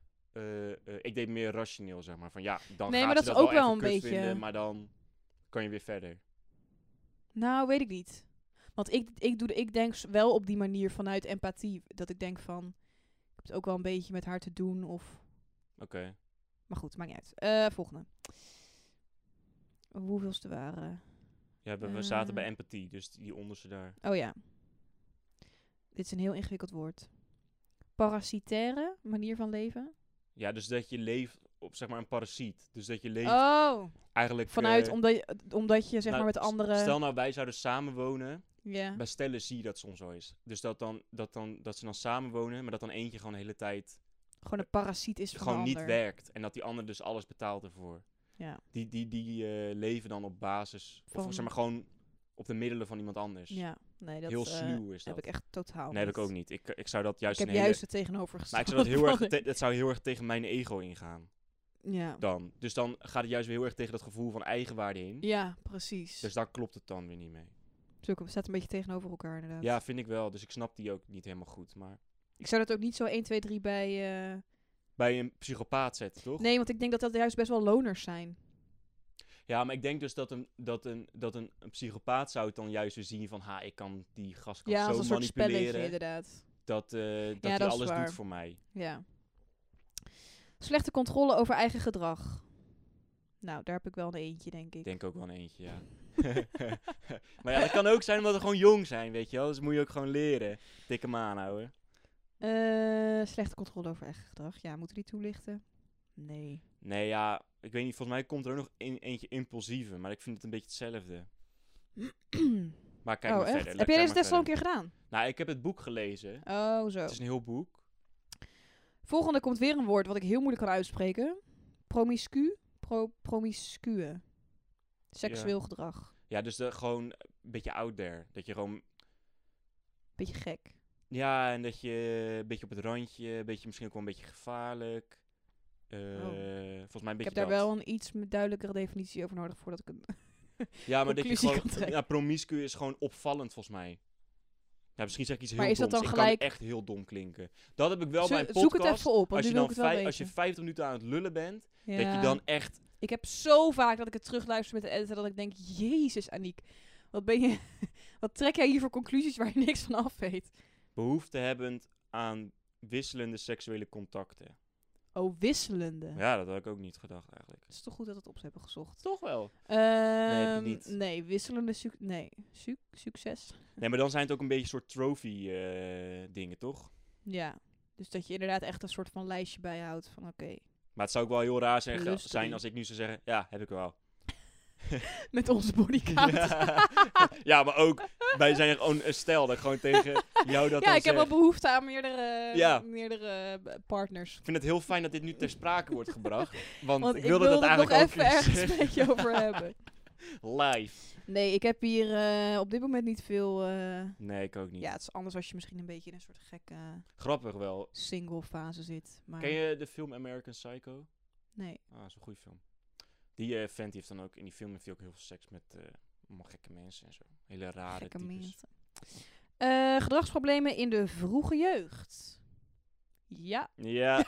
Ik deed meer rationeel, zeg maar. Van ja, dan Nee, gaat maar ze dat dat is ook wel even een kut beetje- vinden, maar dan kan je weer verder. Nou, weet ik niet. Want ik denk wel op die manier vanuit empathie. Dat ik denk van, ik heb het ook wel een beetje met haar te doen. Of... Oké. Maar goed, maakt niet uit. Volgende. Hoeveelste waren? Ja, we zaten bij empathie, dus die onderste daar. Oh ja. Dit is een heel ingewikkeld woord. Parasitaire manier van leven. Ja, dus dat je leeft op, zeg maar, een parasiet. Dus dat je leeft Oh, eigenlijk... vanuit omdat je zeg nou, maar met anderen... Stel nou, wij zouden samenwonen. Ja. Bij stellen zie je dat soms zo is. Dus dat ze dan samenwonen, maar dat dan eentje gewoon de hele tijd Gewoon een parasiet is van gewoon de niet ander. werkt. En dat die ander dus alles betaalt ervoor. Ja. Die leven dan op basis, Van- of zeg maar gewoon op de middelen van iemand anders. Ja. Nee, dat Heel sluw is dat. heb ik echt totaal Nee, heb ik ook niet. Ik zou dat juist Ik heb een hele... juist het Maar tegenovergestelde. ik zou dat heel erg... van- Dat zou heel erg tegen mijn ego ingaan. Ja. Dan. Dus dan gaat het juist weer heel erg tegen dat gevoel van eigenwaarde in. Ja, precies. Dus daar klopt het dan weer niet mee. We zaten een beetje tegenover elkaar inderdaad. Ja, vind ik wel. Dus ik snap die ook niet helemaal goed. Maar Ik zou dat ook niet zo 1, 2, 3 bij... bij een psychopaat zetten, toch? Nee, want ik denk dat dat juist best wel loners zijn. Ja, maar ik denk dus dat een psychopaat zou het dan juist weer zien van... ik kan die gast Ja, als zo een soort spelletje manipuleren inderdaad. dat Ja, hij dat is alles waar. doet voor mij. Ja. Slechte controle over eigen gedrag. Nou, daar heb ik wel een eentje, denk ik. Ik denk ook wel een eentje, ja. Maar ja, dat kan ook zijn omdat we gewoon jong zijn, weet je wel. Dus moet je ook gewoon leren. Tik hem aanhouden. Slechte controle over eigen gedrag. Ja, moeten die toelichten? Nee. Nee, ja, ik weet niet. Volgens mij komt er ook nog eentje impulsieve. Maar ik vind het een beetje hetzelfde. Maar kijk maar echt? verder. Heb jij deze test al een keer gedaan? Nou, ik heb het boek gelezen. Oh, zo. Het is een heel boek. Volgende komt weer een woord wat ik heel moeilijk kan uitspreken. Promiscue. Seksueel gedrag. Ja, dus gewoon een beetje out there. Dat je gewoon... Beetje gek. Ja, en dat je een beetje op het randje, een beetje misschien ook wel een beetje gevaarlijk. Volgens mij een beetje Ik heb daar dat. wel een iets duidelijkere definitie over nodig voordat ik een... Ja, maar dat je conclusie gewoon... kan trekken. Ja, promiscu is gewoon opvallend volgens mij. Ja, misschien zeg ik iets heel Maar is dat doms. dan Ik gelijk- kan echt heel dom klinken. Dat heb ik wel bij een podcast. Zoek het even op, want Als nu je, wil dan ik het wel als je weten. 50 minuten aan het lullen bent, Ja. dat je dan echt... Ik heb zo vaak dat ik het terugluister met de editor dat ik denk, Jezus Aniek, wat ben je... wat trek jij hier voor conclusies waar je niks van af weet? behoeftehebbend aan wisselende seksuele contacten. Oh, wisselende. Ja, dat had ik ook niet gedacht eigenlijk. Het is toch goed dat we het op hebben gezocht. Toch wel. Heb ik niet. Nee, wisselende succes. Nee, maar dan zijn het ook een beetje soort trophy dingen, toch? Ja, dus dat je inderdaad echt een soort van lijstje bijhoudt van oké, Maar het zou ook wel heel raar Lust zijn drie. als ik nu zou zeggen, ja, heb ik wel. met onze bodycount. Ja, maar ook, wij zijn gewoon een stel dat ik gewoon tegen jou dat Ja, dan ik heb zeg. wel behoefte aan meerdere, Ja. meerdere partners. Ik vind het heel fijn dat dit nu ter sprake wordt gebracht. Want, Want ik ik wilde dat wilde het nog eigenlijk even ook eens ergens een beetje over hebben. live. Nee, ik heb hier op dit moment niet veel... Nee, ik ook niet. ja, het is anders als je misschien een beetje in een soort gekke Grappig wel. single fase zit. Maar Ken je de film American Psycho? nee. Ah, dat is een goede film. Die vent die heeft dan ook, in die film heeft hij ook heel veel seks met allemaal gekke mensen en zo. Hele rare Gekke types. mensen. Gedragsproblemen in de vroege jeugd. Ja. Ja.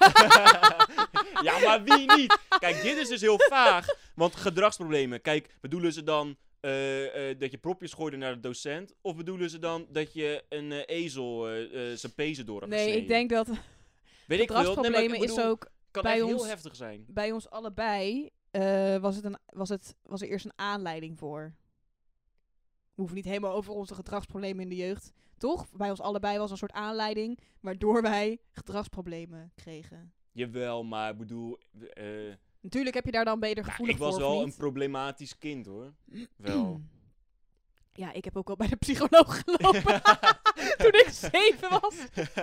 Ja, maar wie niet? Kijk, dit is dus heel vaag. Want gedragsproblemen, kijk, bedoelen ze dan dat je propjes gooide naar de docent? Of bedoelen ze dan dat je een ezel zijn pezen door hebt Nee, gesneden? ik denk dat Weet ik veel. Nee, maar ik gedragsproblemen is bedoel, ook kan bij echt ons- heel heftig zijn. bij ons allebei was er eerst een aanleiding voor. We hoeven niet helemaal over onze gedragsproblemen in de jeugd. Toch? Bij ons allebei was een soort aanleiding waardoor wij gedragsproblemen kregen. Jawel, maar ik bedoel... Natuurlijk heb je daar dan beter nou, gevoelig ik was voor, wel of een niet? problematisch kind, hoor. Wel. Ja, ik heb ook al bij de psycholoog gelopen toen ik 7 was.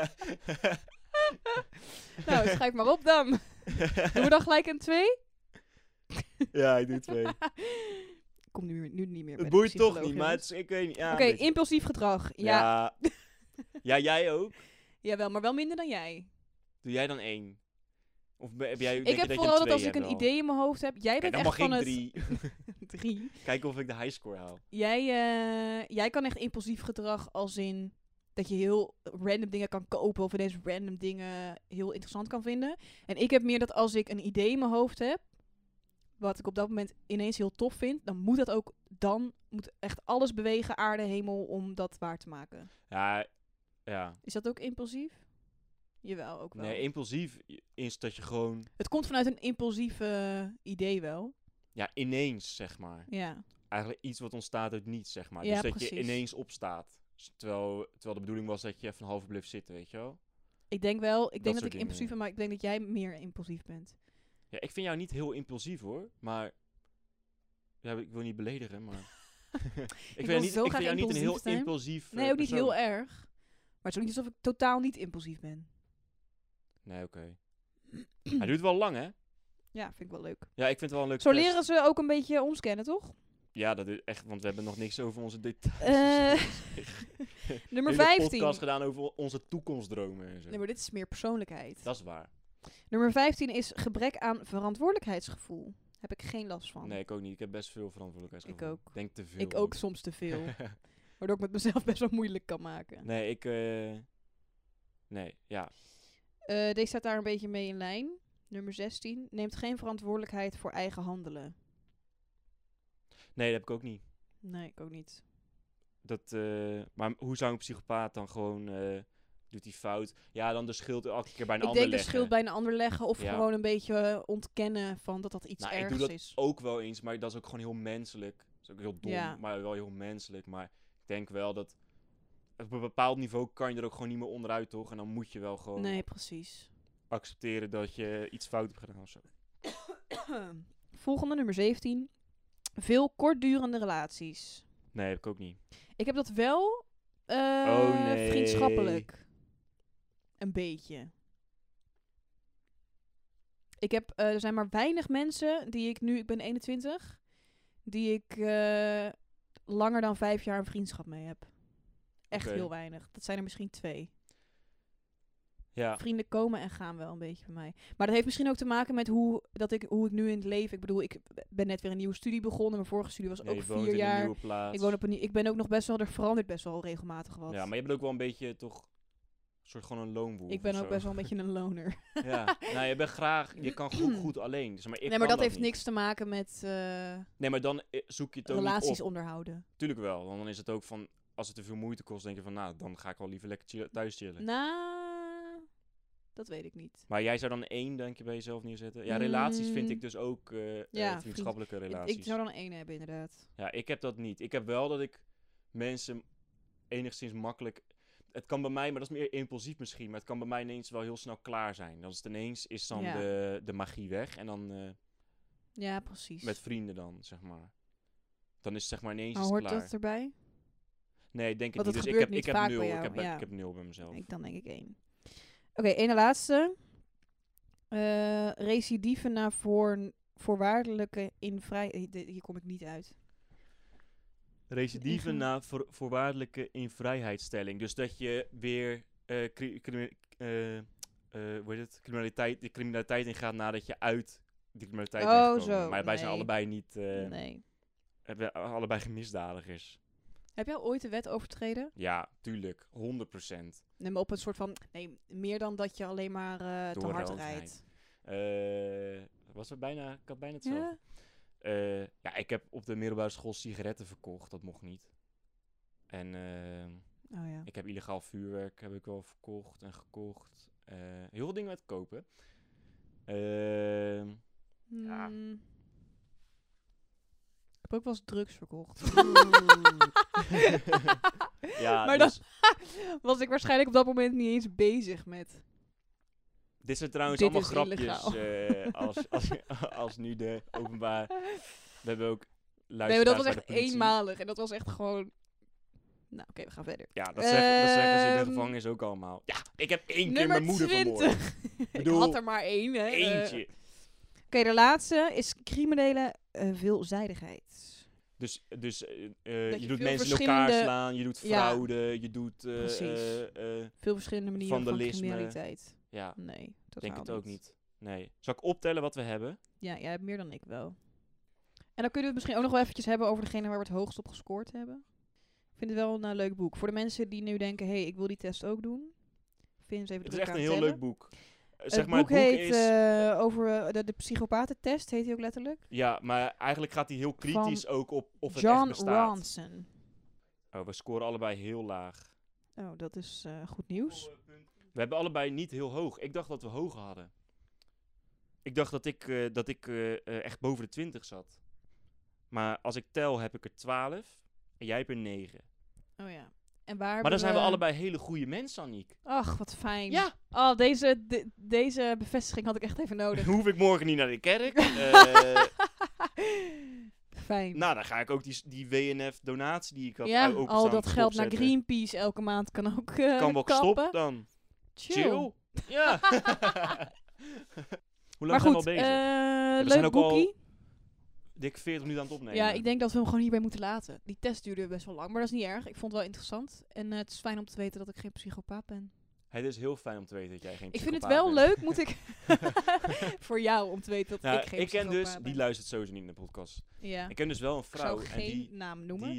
Nou, schrijf maar op dan. Doen we dan gelijk een 2? Ja, ik doe 2. Ik kom nu niet meer bij Het de boeit toch psycholoog, niet, maar jongens. het is, ik weet niet. Ja, Oké, een beetje. impulsief gedrag. Ja. Ja. Ja, jij ook? Jawel, maar wel minder dan jij. Doe jij dan 1? Of heb jij, denk Ik je heb dat vooral je dat als ik een hebt wel? idee in mijn hoofd heb. Jij Kijk, bent dan echt mag van ik het 3. 3. Kijken of ik de highscore haal. Jij kan echt impulsief gedrag als in dat je heel random dingen kan kopen of ineens random dingen heel interessant kan vinden. En ik heb meer dat als ik een idee in mijn hoofd heb, wat ik op dat moment ineens heel tof vind, dan moet echt alles bewegen, aarde, hemel, om dat waar te maken. Ja. Is dat ook impulsief? Jawel, ook wel. Nee, impulsief is dat je gewoon... Het komt vanuit een impulsieve idee wel. Ja, ineens, zeg maar. Ja. Eigenlijk iets wat ontstaat uit niets, zeg maar. Ja, dus dat precies. je ineens opstaat. Terwijl de bedoeling was dat je even een halve bleef zitten, weet je wel? Ik denk dat soort ik dingen, impulsief ben, maar ik denk dat jij meer impulsief bent. Ja, ik vind jou niet heel impulsief, hoor. Maar... Ja, ik wil niet beledigen, maar... ik wil zo vind graag jou niet een heel impulsief zijn. impulsief Nee, ook niet persoon. heel erg. Maar het is ook niet alsof ik totaal niet impulsief ben. Nee, oké. Hij duurt wel lang, hè? Ja, vind ik wel leuk. Ja, ik vind het wel een leuk Zo test. leren ze ook een beetje ons kennen, toch? Ja, dat is echt, want we hebben nog niks over onze details. Nummer Hele 15. podcast gedaan over onze toekomstdromen en zo. Nee, maar dit is meer persoonlijkheid. Dat is waar. Nummer 15 is gebrek aan verantwoordelijkheidsgevoel. Heb ik geen last van. Nee, ik ook niet. Ik heb best veel verantwoordelijkheidsgevoel. Ik ook. Denk te veel. Ik ook soms te veel. Waardoor ik met mezelf best wel moeilijk kan maken. Nee, nee, ja. Deze staat daar een beetje mee in lijn. Nummer 16. Neemt geen verantwoordelijkheid voor eigen handelen. Nee, dat heb ik ook niet. Nee, ik ook niet. Maar hoe zou een psychopaat dan gewoon... doet hij fout? Ja, dan de schuld elke keer bij een Ik ander denk de leggen. schuld bij een ander leggen. Of Ja. gewoon een beetje ontkennen van dat iets Nou, ergs ik doe dat is. ook wel eens, maar dat is ook gewoon heel menselijk. Dat is ook heel dom, Ja. maar wel heel menselijk. Maar ik denk wel dat... Op een bepaald niveau kan je er ook gewoon niet meer onderuit, toch? En dan moet je wel gewoon Nee, precies. accepteren dat je iets fout hebt gedaan of zo. Volgende, nummer 17. Veel kortdurende relaties. Nee, heb ik ook niet. Ik heb dat wel Oh, nee. vriendschappelijk. Een beetje. Er zijn maar weinig mensen ik ben 21, die ik langer dan 5 jaar een vriendschap mee heb. Echt Oké. heel weinig. Dat zijn er misschien 2. Ja, Vrienden komen en gaan wel een beetje bij mij. Maar dat heeft misschien ook te maken met hoe ik nu in het leven... Ik bedoel, ik ben net weer een nieuwe studie begonnen. Mijn vorige studie was nee, ook je woont 4 in een jaar. nieuwe plaats. Ik ben ook nog best wel... Er verandert best wel regelmatig wat. Ja, maar je bent ook wel een beetje toch... Een soort gewoon een loonwoel. Ik ben ook best wel een beetje een loner. Ja, nou, je bent graag... Je kan goed alleen. Dus, maar ik Nee, maar kan dat heeft niet. niks te maken met Nee, maar dan zoek je het ook relaties niet op. onderhouden. Tuurlijk wel, want dan is het ook van... Als het te veel moeite kost, denk je van... Nou, dan ga ik wel liever lekker thuis chillen. Nou, dat weet ik niet. Maar jij zou dan 1, denk je, bij jezelf neerzetten? Ja, relaties vind ik Mm. dus ook Ja, vriendschappelijke Ik relaties. zou dan 1 hebben, inderdaad. Ja, ik heb dat niet. Ik heb wel dat ik mensen enigszins makkelijk... Het kan bij mij, maar dat is meer impulsief misschien... maar het kan bij mij ineens wel heel snel klaar zijn. Dan is het ineens is dan Ja. de magie weg. En dan Ja, precies. met vrienden dan, zeg maar. Dan is het zeg maar ineens Maar is het hoort klaar. dat erbij? Nee, ik denk het Want niet. het Dus gebeurt ik niet heb vaak 0. bij Ik jou, heb, ja. ik heb 0 bij mezelf. Dan denk ik 1. Oké, ene laatste. Recidive naar voorwaardelijke hier kom ik niet uit. Recidieven Ingaan. na voorwaardelijke invrijheidstelling. Dus dat je weer de criminaliteit ingaat nadat je uit die criminaliteit bent gekomen. zo, Maar wij zijn nee. allebei niet... Nee. hebben allebei geen misdadigers. Heb jij ooit de wet overtreden? Ja, tuurlijk. 100%. Nee, maar op een soort van... Nee, meer dan dat je alleen maar te Door hard rood rijdt. Was het bijna... Ik had bijna hetzelfde. Ja? Ja, ik heb op de middelbare school sigaretten verkocht. Dat mocht niet. En Oh ja. ik heb illegaal vuurwerk heb ik wel verkocht en gekocht. Heel veel dingen met kopen. ja. Ik heb ook wel eens drugs verkocht. Ja, Maar dus, Was ik waarschijnlijk op dat moment niet eens bezig met... dit zijn trouwens Dit allemaal is grapjes. illegaal. Als nu de openbaar... We hebben ook Nee, maar luisteraars dat was bij de echt politie. eenmalig. En dat was echt gewoon... Nou, oké, we gaan verder. Ja, dat zeggen ze in de Ehm, gevangenis ook allemaal. Ja, ik heb 1 keer Nummer mijn moeder 20. vermoord. Ik bedoel, had er maar 1, hè. Eentje. Oké, de laatste is criminele veelzijdigheid. Dus Dat je je doet veel mensen in elkaar verschillende- slaan, je doet Ja. fraude, je doet... Precies. Veel verschillende manieren van vandalisme. criminaliteit. ja, Nee, totaal denk het ook niet. Nee. Zal ik optellen wat we hebben? Ja, jij hebt meer dan ik wel. En dan kunnen we het misschien ook nog wel eventjes hebben over degene waar we het hoogst op gescoord hebben. Ik vind het wel een leuk boek. Voor de mensen die nu denken, hey, ik wil die test ook doen. Vind eens even Het is druk echt aan een het heel tellen. leuk boek. Het boek heet over de psychopatentest, heet hij ook letterlijk. Ja, maar eigenlijk gaat hij heel kritisch ook op of het John echt bestaat. Ronson. Oh, we scoren allebei heel laag. Oh, dat is goed nieuws. We hebben allebei niet heel hoog. Ik dacht dat we hoger hadden. Ik dacht dat ik echt boven de 20 zat. Maar als ik tel heb ik er 12 en jij hebt er 9. Oh ja. En waar Maar dan zijn we allebei hele goede mensen, Aniek. Ach, wat fijn. Ja. Oh, deze bevestiging had ik echt even nodig. Hoef ik morgen niet naar de kerk. Fijn. Nou, dan ga ik ook die WNF-donatie die ik had Ja, openstaan al dat geld naar opzetten. Greenpeace elke maand kan ook Kan wel kappen. stoppen dan. Chill. Ja. Hoe Maar lang zijn we al goed, bezig? we zijn leuk ook al boekie. dik 40 minuten aan het opnemen. Ja, ik denk dat we hem gewoon hierbij moeten laten. Die test duurde best wel lang, maar dat is niet erg. Ik vond het wel interessant. En het is fijn om te weten dat ik geen psychopaat ben. Het is heel fijn om te weten dat jij geen Ik vind het psychopaat wel bent. leuk, moet ik... voor jou, om te weten dat Nou, ik geen ik ken psychopaat dus, ben. die luistert sowieso niet in de podcast. Ja. Ik ken dus wel een Ik vrouw zou en geen naam noemen.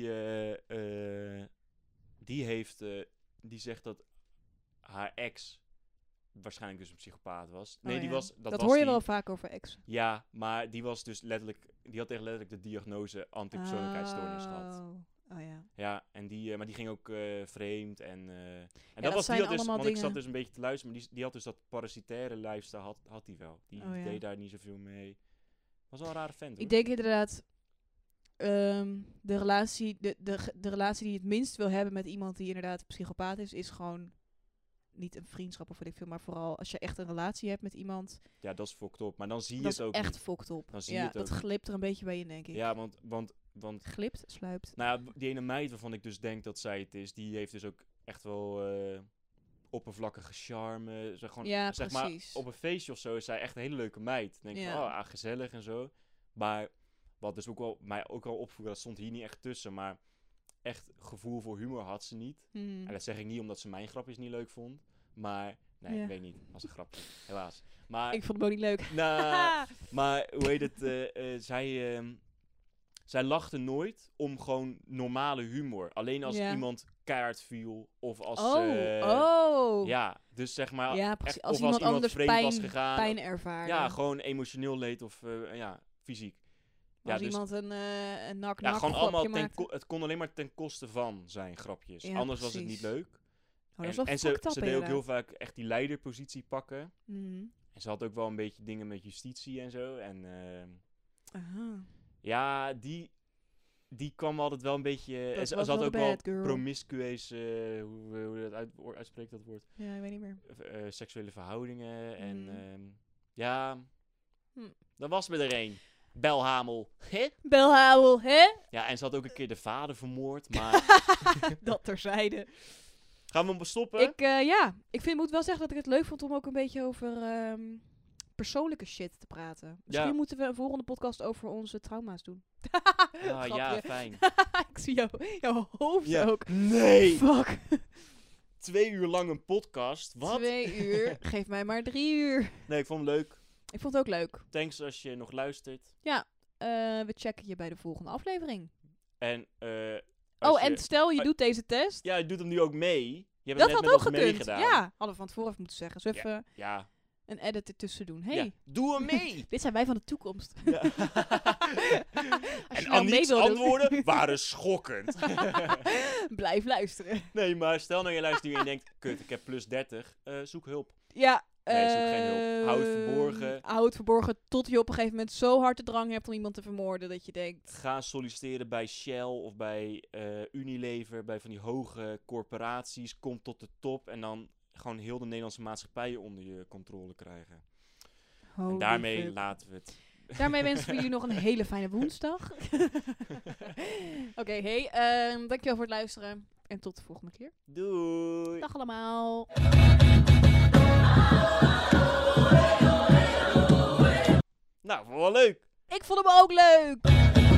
die zegt dat haar ex waarschijnlijk dus een psychopaat was. Oh Nee, die ja. was... Dat was hoor je die. wel vaak over ex. Ja, maar die was dus letterlijk... Die had echt letterlijk de diagnose antipersoonlijkheidsstoornis gehad. Oh ja. Ja, en maar die ging ook vreemd en dat dat was zijn die had dus, allemaal want ik zat dingen. dus een beetje te luisteren, maar die had dus dat parasitaire lifestyle had die wel. Die Oh ja. deed daar niet zoveel mee. Was wel een rare vent, hoor. Ik denk inderdaad... de relatie die je het minst wil hebben met iemand die inderdaad een psychopaat is gewoon niet een vriendschap of wat ik veel, maar vooral als je echt een relatie hebt met iemand, Ja, dat is fucked up. Maar dan zie je dat het is ook echt niet. fokt op. Dan zie je Ja, het dat ook glipt er een beetje bij in, denk ik. Ja, want Glipt, sluipt. nou ja, die ene meid waarvan ik dus denk dat zij het is, die heeft dus ook echt wel oppervlakkige charme. Gewoon, Ja, zeg maar, precies. op een feestje of zo is zij echt een hele leuke meid. Dan denk ik Ja. van, gezellig en zo. Maar wat dus ook wel, mij ook wel opvoerde, dat stond hier niet echt tussen, maar echt gevoel voor humor had ze niet. Hmm. En dat zeg ik niet omdat ze mijn grapjes niet leuk vond. Maar, nee, Ja. ik weet niet. Was een grapje, helaas. Maar, Ik vond hem ook niet leuk. nou, maar hoe heet het? Zij lachte nooit om gewoon normale humor. Alleen als Ja. iemand keihard viel. Of als... Oh. Ja, dus zeg maar... Ja, precies. echt, Als of iemand als iemand anders vreemd was pijn gegaan. ervaarde. Ja, gewoon emotioneel leed of fysiek. Als dus- iemand een nak Ja, gewoon allemaal grapje maakte. het kon alleen maar ten koste van zijn grapjes. Ja, Anders was het niet precies. leuk. Oh, dat is wel en fucked ze up, deed ook inderdaad. heel vaak echt die leiderpositie pakken. Mhm. En ze had ook wel een beetje dingen met justitie en zo. En Aha. ja, die kwam altijd wel een beetje... Dat en ze was had wel ook de wel bad girl. promiscueus... hoe je dat uitspreekt, dat woord. Ja, ik weet niet meer. Seksuele verhoudingen. En Mhm. ja... Hm. Dat was me er een. Belhamel. Hè? Belhouwel, hè? Ja, en ze had ook een keer de vader vermoord. Maar Dat terzijde. gaan we hem stoppen? Ik moet wel zeggen dat ik het leuk vond om ook een beetje over persoonlijke shit te praten. Misschien Ja. moeten we een volgende podcast over onze trauma's doen. Ja, ja, fijn. Ik zie jouw hoofd Ja. ook. Nee! Fuck. 2 uur lang een podcast. Wat? 2 uur. Geef mij maar 3 uur. Nee, ik vond het leuk. Ik vond het ook leuk. Thanks als je nog luistert. We checken je bij de volgende aflevering. En En stel je doet deze test. Ja, je doet hem nu ook mee. Je hebt Dat het net had met ook ons gekund. meegedaan. Ja, hadden we van tevoren even moeten zeggen. Zo Ja. even Ja. een edit ertussen doen. Hey, Ja. Doe hem mee! dit zijn wij van de toekomst. Ja. Als En je nou mee Aniek's wil doen. antwoorden waren schokkend. Blijf luisteren. Nee, maar stel nou je luistert nu en je denkt... Kut, ik heb plus 30. Zoek hulp. Ja. Nee, zoek geen hulp. Hou het verborgen. Hou het verborgen tot je op een gegeven moment zo hard de drang hebt om iemand te vermoorden dat je denkt... Ga solliciteren bij Shell of bij Unilever. Bij van die hoge corporaties. Kom tot de top. En dan gewoon heel de Nederlandse maatschappij onder je controle krijgen. En daarmee laten we het. Daarmee wensen we jullie nog een hele fijne woensdag. Oké, dankjewel voor het luisteren. En tot de volgende keer. Doei! Dag allemaal. Nou, vond wel leuk. Ik vond hem ook leuk.